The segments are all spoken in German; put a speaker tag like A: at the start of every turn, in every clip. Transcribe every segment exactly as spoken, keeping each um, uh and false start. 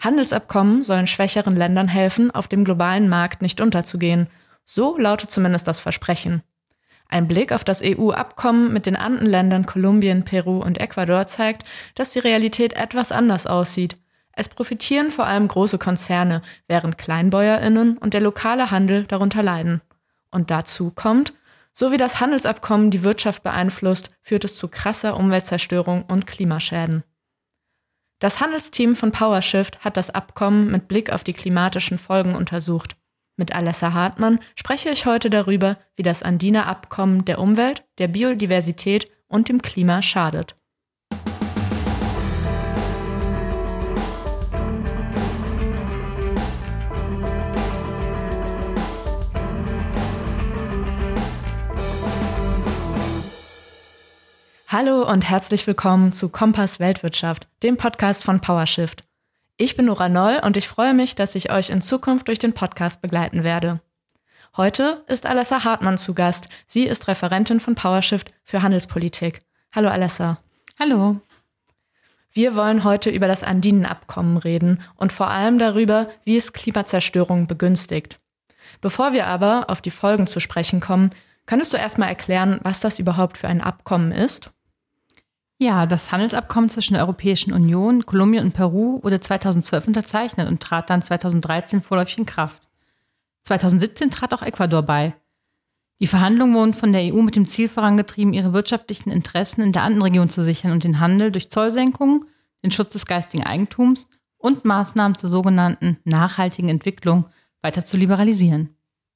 A: Handelsabkommen sollen schwächeren Ländern helfen, auf dem globalen Markt nicht unterzugehen. So lautet zumindest das Versprechen. Ein Blick auf das E U-Abkommen mit den Andenländern Kolumbien, Peru und Ecuador zeigt, dass die Realität etwas anders aussieht. Es profitieren vor allem große Konzerne, während KleinbäuerInnen und der lokale Handel darunter leiden. Und dazu kommt, so wie das Handelsabkommen die Wirtschaft beeinflusst, führt es zu krasser Umweltzerstörung und Klimaschäden. Das Handelsteam von PowerShift hat das Abkommen mit Blick auf die klimatischen Folgen untersucht. Mit Alessa Hartmann spreche ich heute darüber, wie das Andina-Abkommen der Umwelt, der Biodiversität und dem Klima schadet. Hallo und herzlich willkommen zu Kompass Weltwirtschaft, dem Podcast von PowerShift. Ich bin Nora Noll und ich freue mich, dass ich euch in Zukunft durch den Podcast begleiten werde. Heute ist Alessa Hartmann zu Gast. Sie ist Referentin von PowerShift für Handelspolitik. Hallo Alessa.
B: Hallo.
A: Wir wollen heute über das Andinen-Abkommen reden und vor allem darüber, wie es Klimazerstörung begünstigt. Bevor wir aber auf die Folgen zu sprechen kommen, könntest du erstmal erklären, was das überhaupt für ein Abkommen ist?
B: Ja, das Handelsabkommen zwischen der Europäischen Union, Kolumbien und Peru wurde zweitausendzwölf unterzeichnet und trat dann zweitausenddreizehn vorläufig in Kraft. zweitausendsiebzehn trat auch Ecuador bei. Die Verhandlungen wurden von der E U mit dem Ziel vorangetrieben, ihre wirtschaftlichen Interessen in der Andenregion zu sichern und den Handel durch Zollsenkungen, den Schutz des geistigen Eigentums und Maßnahmen zur sogenannten nachhaltigen Entwicklung weiter zu liberalisieren.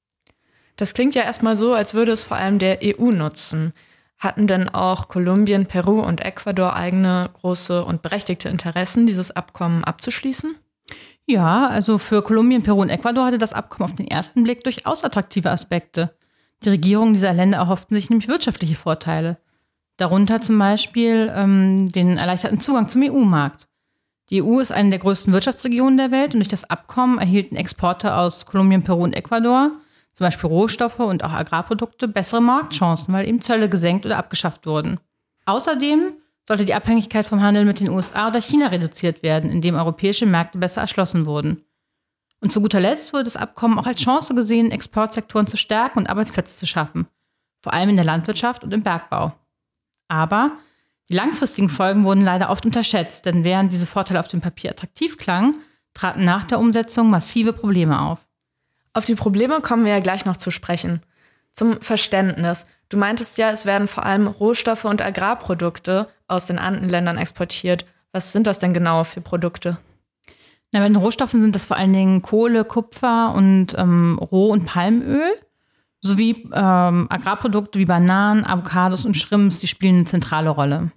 A: Das klingt ja erstmal so, als würde es vor allem der E U nutzen. Hatten denn auch Kolumbien, Peru und Ecuador eigene große und berechtigte Interessen, dieses Abkommen abzuschließen?
B: Ja, also für Kolumbien, Peru und Ecuador hatte das Abkommen auf den ersten Blick durchaus attraktive Aspekte. Die Regierungen dieser Länder erhofften sich nämlich wirtschaftliche Vorteile. Darunter zum Beispiel ähm, den erleichterten Zugang zum E U-Markt. Die E U ist eine der größten Wirtschaftsregionen der Welt und durch das Abkommen erhielten Exporte aus Kolumbien, Peru und Ecuador, zum Beispiel Rohstoffe und auch Agrarprodukte, bessere Marktchancen, weil eben Zölle gesenkt oder abgeschafft wurden. Außerdem sollte die Abhängigkeit vom Handel mit den U S A oder China reduziert werden, indem europäische Märkte besser erschlossen wurden. Und zu guter Letzt wurde das Abkommen auch als Chance gesehen, Exportsektoren zu stärken und Arbeitsplätze zu schaffen, vor allem in der Landwirtschaft und im Bergbau. Aber die langfristigen Folgen wurden leider oft unterschätzt, denn während diese Vorteile auf dem Papier attraktiv klangen, traten nach der Umsetzung massive Probleme auf.
A: Auf die Probleme kommen wir ja gleich noch zu sprechen. Zum Verständnis. Du meintest ja, es werden vor allem Rohstoffe und Agrarprodukte aus den Andenländern exportiert. Was sind das denn genau für Produkte?
B: Na, bei den Rohstoffen sind das vor allen Dingen Kohle, Kupfer und ähm, Roh- und Palmöl. Sowie ähm, Agrarprodukte wie Bananen, Avocados und Shrimps, die spielen eine zentrale Rolle.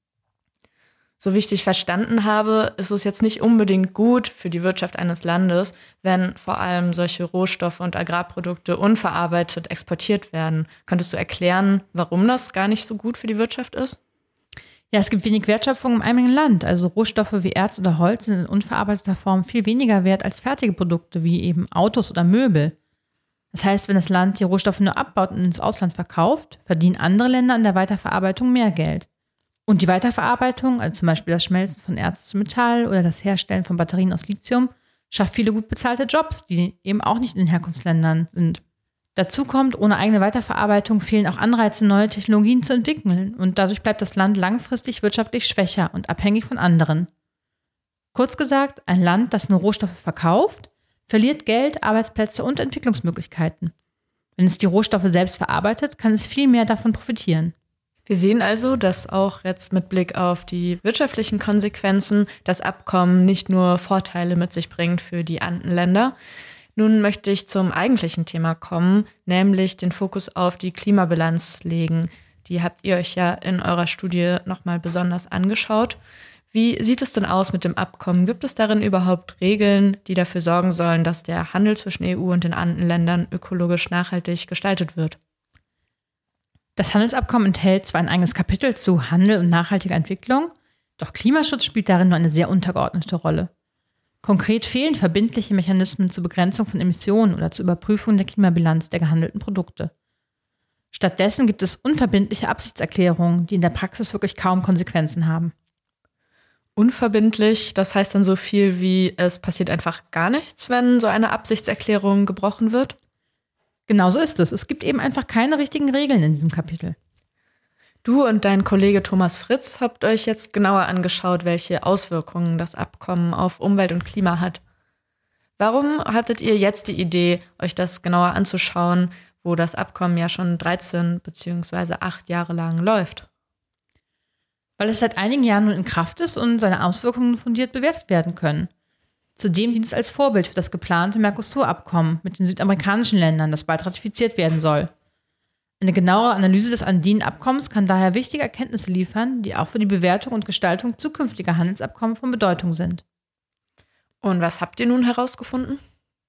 A: So wie ich dich verstanden habe, ist es jetzt nicht unbedingt gut für die Wirtschaft eines Landes, wenn vor allem solche Rohstoffe und Agrarprodukte unverarbeitet exportiert werden. Könntest du erklären, warum das gar nicht so gut für die Wirtschaft ist?
B: Ja, es gibt wenig Wertschöpfung im eigenen Land. Also Rohstoffe wie Erz oder Holz sind in unverarbeiteter Form viel weniger wert als fertige Produkte wie eben Autos oder Möbel. Das heißt, wenn das Land die Rohstoffe nur abbaut und ins Ausland verkauft, verdienen andere Länder an der Weiterverarbeitung mehr Geld. Und die Weiterverarbeitung, also zum Beispiel das Schmelzen von Erz zu Metall oder das Herstellen von Batterien aus Lithium, schafft viele gut bezahlte Jobs, die eben auch nicht in den Herkunftsländern sind. Dazu kommt, ohne eigene Weiterverarbeitung fehlen auch Anreize, neue Technologien zu entwickeln. Und dadurch bleibt das Land langfristig wirtschaftlich schwächer und abhängig von anderen. Kurz gesagt, ein Land, das nur Rohstoffe verkauft, verliert Geld, Arbeitsplätze und Entwicklungsmöglichkeiten. Wenn es die Rohstoffe selbst verarbeitet, kann es viel mehr davon profitieren.
A: Wir sehen also, dass auch jetzt mit Blick auf die wirtschaftlichen Konsequenzen das Abkommen nicht nur Vorteile mit sich bringt für die Andenländer. Nun möchte ich zum eigentlichen Thema kommen, nämlich den Fokus auf die Klimabilanz legen. Die habt ihr euch ja in eurer Studie nochmal besonders angeschaut. Wie sieht es denn aus mit dem Abkommen? Gibt es darin überhaupt Regeln, die dafür sorgen sollen, dass der Handel zwischen E U und den Andenländern ökologisch nachhaltig gestaltet wird?
B: Das Handelsabkommen enthält zwar ein eigenes Kapitel zu Handel und nachhaltiger Entwicklung, doch Klimaschutz spielt darin nur eine sehr untergeordnete Rolle. Konkret fehlen verbindliche Mechanismen zur Begrenzung von Emissionen oder zur Überprüfung der Klimabilanz der gehandelten Produkte. Stattdessen gibt es unverbindliche Absichtserklärungen, die in der Praxis wirklich kaum Konsequenzen haben.
A: Unverbindlich, das heißt dann so viel wie, es passiert einfach gar nichts, wenn so eine Absichtserklärung gebrochen wird?
B: Genau so ist es. Es gibt eben einfach keine richtigen Regeln in diesem Kapitel.
A: Du und dein Kollege Thomas Fritz habt euch jetzt genauer angeschaut, welche Auswirkungen das Abkommen auf Umwelt und Klima hat. Warum hattet ihr jetzt die Idee, euch das genauer anzuschauen, wo das Abkommen ja schon dreizehn bzw. acht Jahre lang läuft?
B: Weil es seit einigen Jahren nun in Kraft ist und seine Auswirkungen fundiert bewertet werden können. Zudem dient es als Vorbild für das geplante Mercosur-Abkommen mit den südamerikanischen Ländern, das bald ratifiziert werden soll. Eine genauere Analyse des Andinen-Abkommens kann daher wichtige Erkenntnisse liefern, die auch für die Bewertung und Gestaltung zukünftiger Handelsabkommen von Bedeutung sind.
A: Und was habt ihr nun herausgefunden?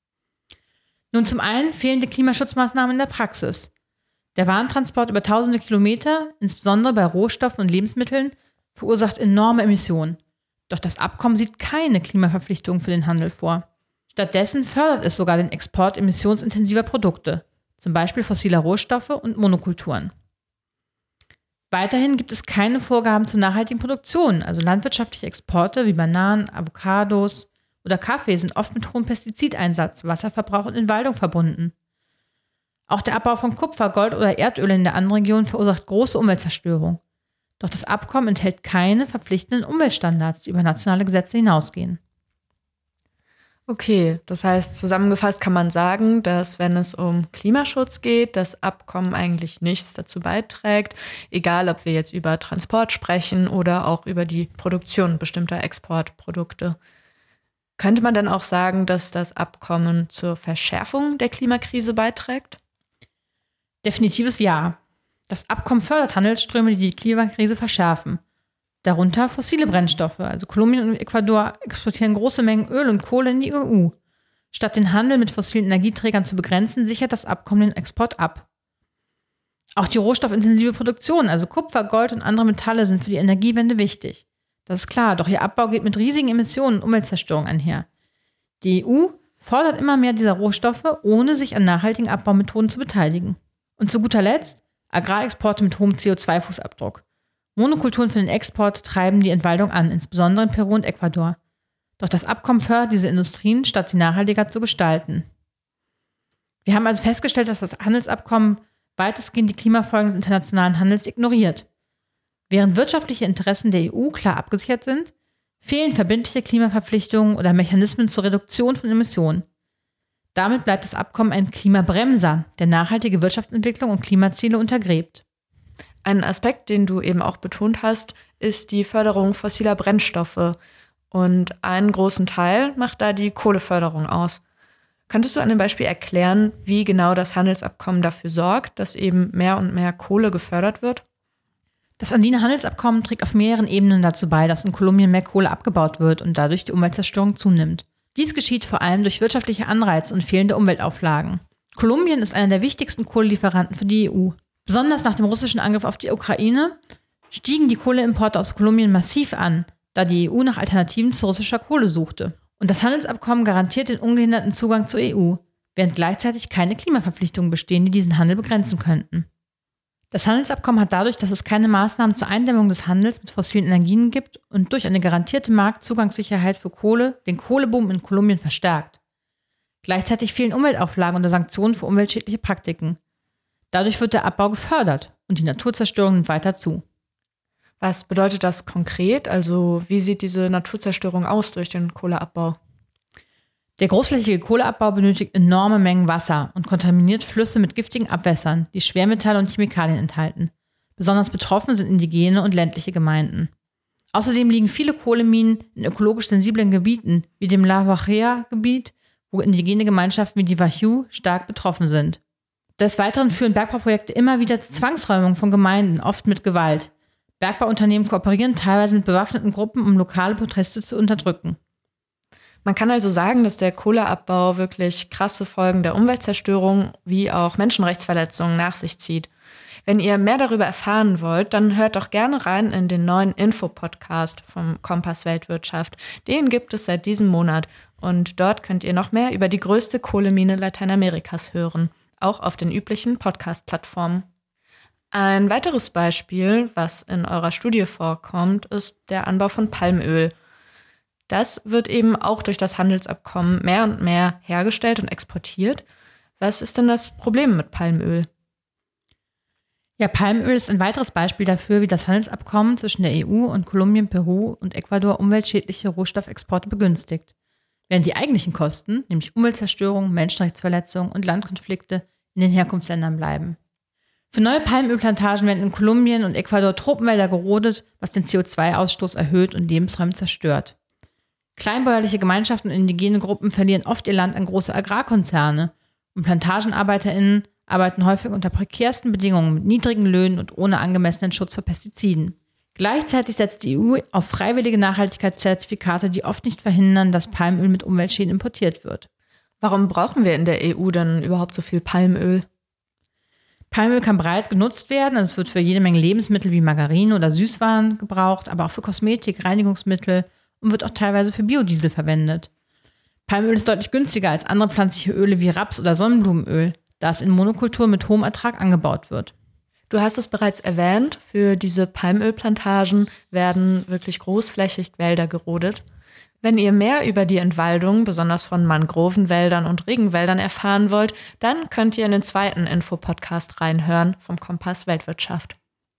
B: Nun, zum einen fehlende Klimaschutzmaßnahmen in der Praxis. Der Warentransport über tausende Kilometer, insbesondere bei Rohstoffen und Lebensmitteln, verursacht enorme Emissionen. Doch das Abkommen sieht keine Klimaverpflichtungen für den Handel vor. Stattdessen fördert es sogar den Export emissionsintensiver Produkte, zum Beispiel fossiler Rohstoffe und Monokulturen. Weiterhin gibt es keine Vorgaben zur nachhaltigen Produktion, also landwirtschaftliche Exporte wie Bananen, Avocados oder Kaffee sind oft mit hohem Pestizideinsatz, Wasserverbrauch und Entwaldung verbunden. Auch der Abbau von Kupfer, Gold oder Erdöl in der Andenregion verursacht große Umweltzerstörung. Doch das Abkommen enthält keine verpflichtenden Umweltstandards, die über nationale Gesetze hinausgehen.
A: Okay, das heißt, zusammengefasst kann man sagen, dass wenn es um Klimaschutz geht, das Abkommen eigentlich nichts dazu beiträgt, egal ob wir jetzt über Transport sprechen oder auch über die Produktion bestimmter Exportprodukte. Könnte man dann auch sagen, dass das Abkommen zur Verschärfung der Klimakrise beiträgt?
B: Definitives Ja. Das Abkommen fördert Handelsströme, die die Klimakrise verschärfen. Darunter fossile Brennstoffe. Also Kolumbien und Ecuador exportieren große Mengen Öl und Kohle in die E U. Statt den Handel mit fossilen Energieträgern zu begrenzen, sichert das Abkommen den Export ab. Auch die rohstoffintensive Produktion, also Kupfer, Gold und andere Metalle, sind für die Energiewende wichtig. Das ist klar, doch ihr Abbau geht mit riesigen Emissionen und Umweltzerstörung einher. Die E U fordert immer mehr dieser Rohstoffe, ohne sich an nachhaltigen Abbaumethoden zu beteiligen. Und zu guter Letzt Agrarexporte mit hohem C O zwei Fußabdruck. Monokulturen für den Export treiben die Entwaldung an, insbesondere in Peru und Ecuador. Doch das Abkommen fördert diese Industrien, statt sie nachhaltiger zu gestalten. Wir haben also festgestellt, dass das Handelsabkommen weitestgehend die Klimafolgen des internationalen Handels ignoriert. Während wirtschaftliche Interessen der E U klar abgesichert sind, fehlen verbindliche Klimaverpflichtungen oder Mechanismen zur Reduktion von Emissionen. Damit bleibt das Abkommen ein Klimabremser, der nachhaltige Wirtschaftsentwicklung und Klimaziele untergräbt.
A: Ein Aspekt, den du eben auch betont hast, ist die Förderung fossiler Brennstoffe. Und einen großen Teil macht da die Kohleförderung aus. Könntest du an dem Beispiel erklären, wie genau das Handelsabkommen dafür sorgt, dass eben mehr und mehr Kohle gefördert wird?
B: Das Andine-Handelsabkommen trägt auf mehreren Ebenen dazu bei, dass in Kolumbien mehr Kohle abgebaut wird und dadurch die Umweltzerstörung zunimmt. Dies geschieht vor allem durch wirtschaftliche Anreize und fehlende Umweltauflagen. Kolumbien ist einer der wichtigsten Kohlelieferanten für die E U. Besonders nach dem russischen Angriff auf die Ukraine stiegen die Kohleimporte aus Kolumbien massiv an, da die E U nach Alternativen zu russischer Kohle suchte. Und das Handelsabkommen garantiert den ungehinderten Zugang zur E U, während gleichzeitig keine Klimaverpflichtungen bestehen, die diesen Handel begrenzen könnten. Das Handelsabkommen hat dadurch, dass es keine Maßnahmen zur Eindämmung des Handels mit fossilen Energien gibt und durch eine garantierte Marktzugangssicherheit für Kohle den Kohleboom in Kolumbien verstärkt. Gleichzeitig fehlen Umweltauflagen und Sanktionen für umweltschädliche Praktiken. Dadurch wird der Abbau gefördert und die Naturzerstörung nimmt weiter zu.
A: Was bedeutet das konkret? Also wie sieht diese Naturzerstörung aus durch den Kohleabbau?
B: Der großflächige Kohleabbau benötigt enorme Mengen Wasser und kontaminiert Flüsse mit giftigen Abwässern, die Schwermetalle und Chemikalien enthalten. Besonders betroffen sind indigene und ländliche Gemeinden. Außerdem liegen viele Kohleminen in ökologisch sensiblen Gebieten, wie dem La Guajira-Gebiet, wo indigene Gemeinschaften wie die Wayuu stark betroffen sind. Des Weiteren führen Bergbauprojekte immer wieder zu Zwangsräumungen von Gemeinden, oft mit Gewalt. Bergbauunternehmen kooperieren teilweise mit bewaffneten Gruppen, um lokale Proteste zu unterdrücken.
A: Man kann also sagen, dass der Kohleabbau wirklich krasse Folgen der Umweltzerstörung wie auch Menschenrechtsverletzungen nach sich zieht. Wenn ihr mehr darüber erfahren wollt, dann hört doch gerne rein in den neuen Info-Podcast vom Kompass Weltwirtschaft. Den gibt es seit diesem Monat und dort könnt ihr noch mehr über die größte Kohlemine Lateinamerikas hören, auch auf den üblichen Podcast-Plattformen. Ein weiteres Beispiel, was in eurer Studie vorkommt, ist der Anbau von Palmöl. Das wird eben auch durch das Handelsabkommen mehr und mehr hergestellt und exportiert. Was ist denn das Problem mit Palmöl?
B: Ja, Palmöl ist ein weiteres Beispiel dafür, wie das Handelsabkommen zwischen der E U und Kolumbien, Peru und Ecuador umweltschädliche Rohstoffexporte begünstigt, während die eigentlichen Kosten, nämlich Umweltzerstörung, Menschenrechtsverletzungen und Landkonflikte, in den Herkunftsländern bleiben. Für neue Palmölplantagen werden in Kolumbien und Ecuador Tropenwälder gerodet, was den C O zwei Ausstoß erhöht und Lebensräume zerstört. Kleinbäuerliche Gemeinschaften und indigene Gruppen verlieren oft ihr Land an große Agrarkonzerne und PlantagenarbeiterInnen arbeiten häufig unter prekärsten Bedingungen mit niedrigen Löhnen und ohne angemessenen Schutz vor Pestiziden. Gleichzeitig setzt die E U auf freiwillige Nachhaltigkeitszertifikate, die oft nicht verhindern, dass Palmöl mit Umweltschäden importiert wird.
A: Warum brauchen wir in der E U denn überhaupt so viel Palmöl?
B: Palmöl kann breit genutzt werden. Es wird für jede Menge Lebensmittel wie Margarine oder Süßwaren gebraucht, aber auch für Kosmetik, Reinigungsmittel und wird auch teilweise für Biodiesel verwendet. Palmöl ist deutlich günstiger als andere pflanzliche Öle wie Raps- oder Sonnenblumenöl, da es in Monokultur mit hohem Ertrag angebaut wird.
A: Du hast es bereits erwähnt, für diese Palmölplantagen werden wirklich großflächig Wälder gerodet. Wenn ihr mehr über die Entwaldung, besonders von Mangrovenwäldern und Regenwäldern erfahren wollt, dann könnt ihr in den zweiten Infopodcast reinhören vom Kompass Weltwirtschaft.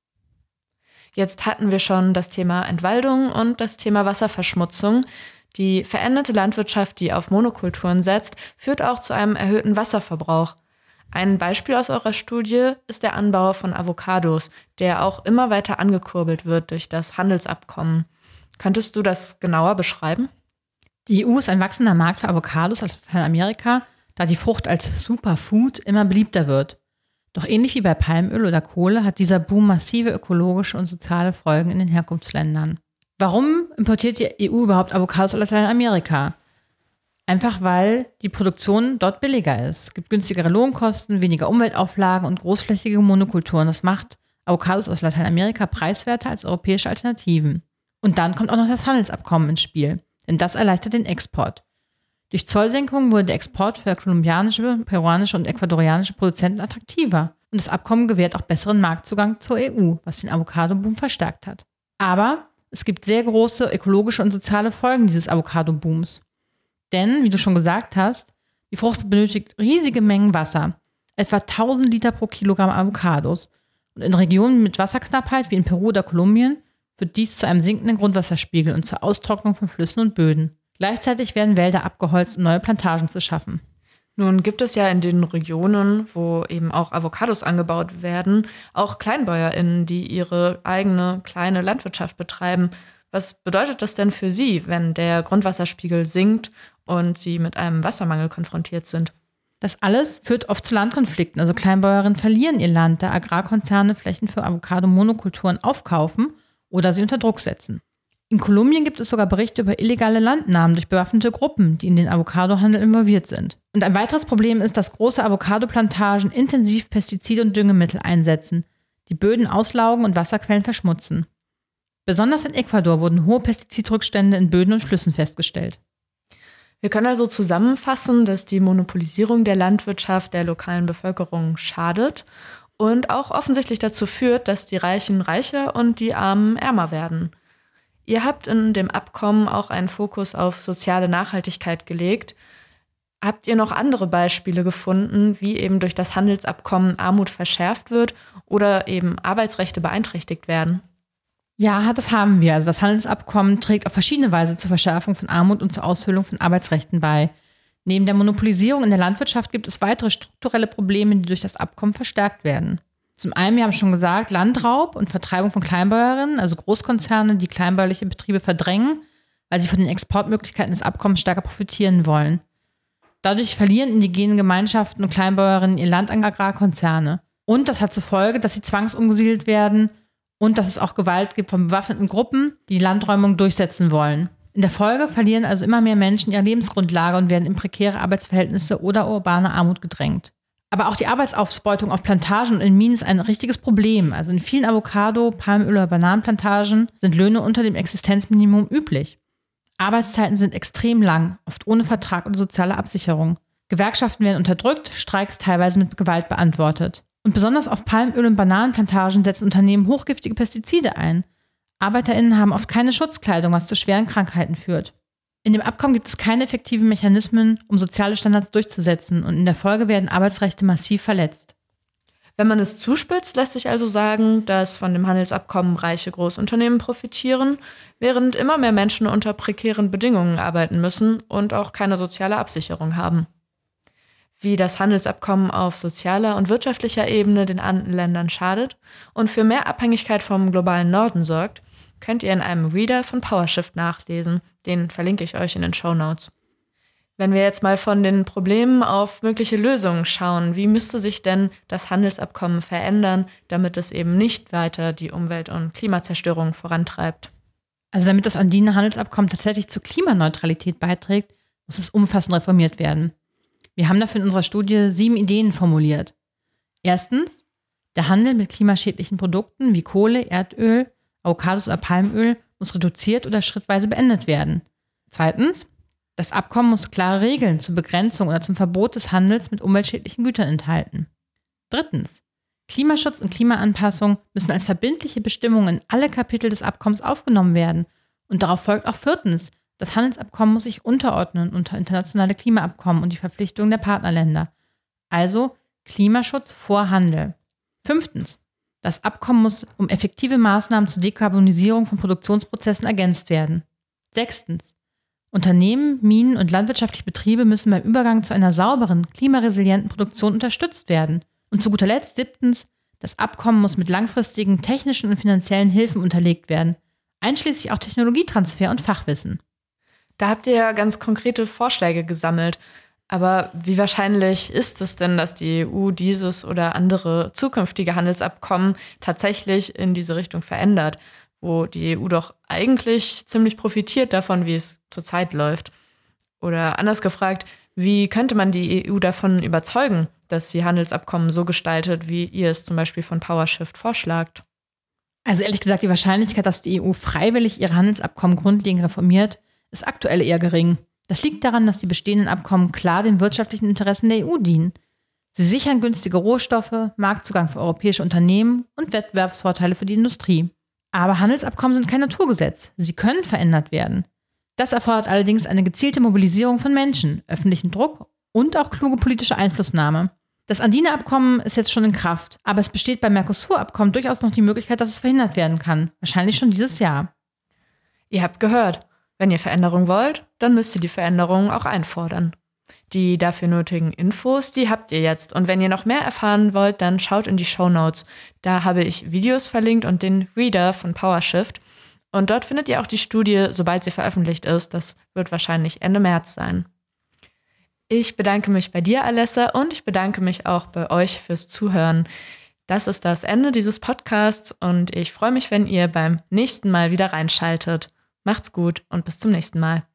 A: Jetzt hatten wir schon das Thema Entwaldung und das Thema Wasserverschmutzung. Die veränderte Landwirtschaft, die auf Monokulturen setzt, führt auch zu einem erhöhten Wasserverbrauch. Ein Beispiel aus eurer Studie ist der Anbau von Avocados, der auch immer weiter angekurbelt wird durch das Handelsabkommen. Könntest du das genauer beschreiben?
B: Die E U ist ein wachsender Markt für Avocados aus Lateinamerika, da die Frucht als Superfood immer beliebter wird. Doch ähnlich wie bei Palmöl oder Kohle hat dieser Boom massive ökologische und soziale Folgen in den Herkunftsländern. Warum importiert die E U überhaupt Avocados aus Lateinamerika? Einfach weil die Produktion dort billiger ist. Es gibt günstigere Lohnkosten, weniger Umweltauflagen und großflächige Monokulturen. Das macht Avocados aus Lateinamerika preiswerter als europäische Alternativen. Und dann kommt auch noch das Handelsabkommen ins Spiel, denn das erleichtert den Export. Durch Zollsenkungen wurde der Export für kolumbianische, peruanische und ecuadorianische Produzenten attraktiver. Und das Abkommen gewährt auch besseren Marktzugang zur E U, was den Avocado-Boom verstärkt hat. Aber es gibt sehr große ökologische und soziale Folgen dieses Avocado-Booms. Denn, wie du schon gesagt hast, die Frucht benötigt riesige Mengen Wasser, etwa tausend Liter pro Kilogramm Avocados. Und in Regionen mit Wasserknappheit wie in Peru oder Kolumbien wird dies zu einem sinkenden Grundwasserspiegel und zur Austrocknung von Flüssen und Böden. Gleichzeitig werden Wälder abgeholzt, um neue Plantagen zu schaffen.
A: Nun gibt es ja in den Regionen, wo eben auch Avocados angebaut werden, auch KleinbäuerInnen, die ihre eigene kleine Landwirtschaft betreiben. Was bedeutet das denn für sie, wenn der Grundwasserspiegel sinkt und sie mit einem Wassermangel konfrontiert sind?
B: Das alles führt oft zu Landkonflikten. Also Kleinbäuerinnen verlieren ihr Land, da Agrarkonzerne Flächen für Avocado-Monokulturen aufkaufen oder sie unter Druck setzen. In Kolumbien gibt es sogar Berichte über illegale Landnahmen durch bewaffnete Gruppen, die in den Avocadohandel involviert sind. Und ein weiteres Problem ist, dass große Avocado-Plantagen intensiv Pestizide und Düngemittel einsetzen, die Böden auslaugen und Wasserquellen verschmutzen. Besonders in Ecuador wurden hohe Pestizidrückstände in Böden und Flüssen festgestellt.
A: Wir können also zusammenfassen, dass die Monopolisierung der Landwirtschaft der lokalen Bevölkerung schadet und auch offensichtlich dazu führt, dass die Reichen reicher und die Armen ärmer werden. Ihr habt in dem Abkommen auch einen Fokus auf soziale Nachhaltigkeit gelegt. Habt ihr noch andere Beispiele gefunden, wie eben durch das Handelsabkommen Armut verschärft wird oder eben Arbeitsrechte beeinträchtigt werden?
B: Ja, das haben wir. Also das Handelsabkommen trägt auf verschiedene Weise zur Verschärfung von Armut und zur Aushöhlung von Arbeitsrechten bei. Neben der Monopolisierung in der Landwirtschaft gibt es weitere strukturelle Probleme, die durch das Abkommen verstärkt werden. Zum einen, wir haben schon gesagt, Landraub und Vertreibung von Kleinbäuerinnen, also Großkonzerne, die kleinbäuerliche Betriebe verdrängen, weil sie von den Exportmöglichkeiten des Abkommens stärker profitieren wollen. Dadurch verlieren indigene Gemeinschaften und Kleinbäuerinnen ihr Land an Agrarkonzerne. Und das hat zur Folge, dass sie zwangsumgesiedelt werden und dass es auch Gewalt gibt von bewaffneten Gruppen, die die Landräumung durchsetzen wollen. In der Folge verlieren also immer mehr Menschen ihre Lebensgrundlage und werden in prekäre Arbeitsverhältnisse oder urbane Armut gedrängt. Aber auch die Arbeitsausbeutung auf Plantagen und in Minen ist ein richtiges Problem. Also in vielen Avocado-, Palmöl- oder Bananenplantagen sind Löhne unter dem Existenzminimum üblich. Arbeitszeiten sind extrem lang, oft ohne Vertrag oder soziale Absicherung. Gewerkschaften werden unterdrückt, Streiks teilweise mit Gewalt beantwortet. Und besonders auf Palmöl- und Bananenplantagen setzen Unternehmen hochgiftige Pestizide ein. ArbeiterInnen haben oft keine Schutzkleidung, was zu schweren Krankheiten führt. In dem Abkommen gibt es keine effektiven Mechanismen, um soziale Standards durchzusetzen, und in der Folge werden Arbeitsrechte massiv verletzt.
A: Wenn man es zuspitzt, lässt sich also sagen, dass von dem Handelsabkommen reiche Großunternehmen profitieren, während immer mehr Menschen unter prekären Bedingungen arbeiten müssen und auch keine soziale Absicherung haben. Wie das Handelsabkommen auf sozialer und wirtschaftlicher Ebene den anderen Ländern schadet und für mehr Abhängigkeit vom globalen Norden sorgt, könnt ihr in einem Reader von PowerShift nachlesen. Den verlinke ich euch in den Shownotes. Wenn wir jetzt mal von den Problemen auf mögliche Lösungen schauen, wie müsste sich denn das Handelsabkommen verändern, damit es eben nicht weiter die Umwelt- und Klimazerstörung vorantreibt?
B: Also damit das Andine-Handelsabkommen tatsächlich zur Klimaneutralität beiträgt, muss es umfassend reformiert werden. Wir haben dafür in unserer Studie sieben Ideen formuliert. Erstens, der Handel mit klimaschädlichen Produkten wie Kohle, Erdöl, Avocados oder Palmöl muss reduziert oder schrittweise beendet werden. Zweitens, das Abkommen muss klare Regeln zur Begrenzung oder zum Verbot des Handels mit umweltschädlichen Gütern enthalten. Drittens, Klimaschutz und Klimaanpassung müssen als verbindliche Bestimmungen in alle Kapitel des Abkommens aufgenommen werden. Und darauf folgt auch viertens, das Handelsabkommen muss sich unterordnen unter internationale Klimaabkommen und die Verpflichtungen der Partnerländer. Also Klimaschutz vor Handel. Fünftens, das Abkommen muss um effektive Maßnahmen zur Dekarbonisierung von Produktionsprozessen ergänzt werden. Sechstens, Unternehmen, Minen und landwirtschaftliche Betriebe müssen beim Übergang zu einer sauberen, klimaresilienten Produktion unterstützt werden. Und zu guter Letzt siebtens, das Abkommen muss mit langfristigen technischen und finanziellen Hilfen unterlegt werden, einschließlich auch Technologietransfer und Fachwissen.
A: Da habt ihr ja ganz konkrete Vorschläge gesammelt. Aber wie wahrscheinlich ist es denn, dass die E U dieses oder andere zukünftige Handelsabkommen tatsächlich in diese Richtung verändert, wo die E U doch eigentlich ziemlich profitiert davon, wie es zurzeit läuft? Oder anders gefragt, wie könnte man die E U davon überzeugen, dass sie Handelsabkommen so gestaltet, wie ihr es zum Beispiel von PowerShift vorschlagt?
B: Also ehrlich gesagt, die Wahrscheinlichkeit, dass die E U freiwillig ihre Handelsabkommen grundlegend reformiert, ist aktuell eher gering. Das liegt daran, dass die bestehenden Abkommen klar den wirtschaftlichen Interessen der E U dienen. Sie sichern günstige Rohstoffe, Marktzugang für europäische Unternehmen und Wettbewerbsvorteile für die Industrie. Aber Handelsabkommen sind kein Naturgesetz. Sie können verändert werden. Das erfordert allerdings eine gezielte Mobilisierung von Menschen, öffentlichen Druck und auch kluge politische Einflussnahme. Das Andine-Abkommen ist jetzt schon in Kraft, aber es besteht beim Mercosur-Abkommen durchaus noch die Möglichkeit, dass es verhindert werden kann. Wahrscheinlich schon dieses Jahr.
A: Ihr habt gehört. Wenn ihr Veränderung wollt, dann müsst ihr die Veränderungen auch einfordern. Die dafür nötigen Infos, die habt ihr jetzt. Und wenn ihr noch mehr erfahren wollt, dann schaut in die Shownotes. Da habe ich Videos verlinkt und den Reader von PowerShift. Und dort findet ihr auch die Studie, sobald sie veröffentlicht ist. Das wird wahrscheinlich Ende März sein. Ich bedanke mich bei dir, Alessa, und ich bedanke mich auch bei euch fürs Zuhören. Das ist das Ende dieses Podcasts und ich freue mich, wenn ihr beim nächsten Mal wieder reinschaltet. Macht's gut und bis zum nächsten Mal.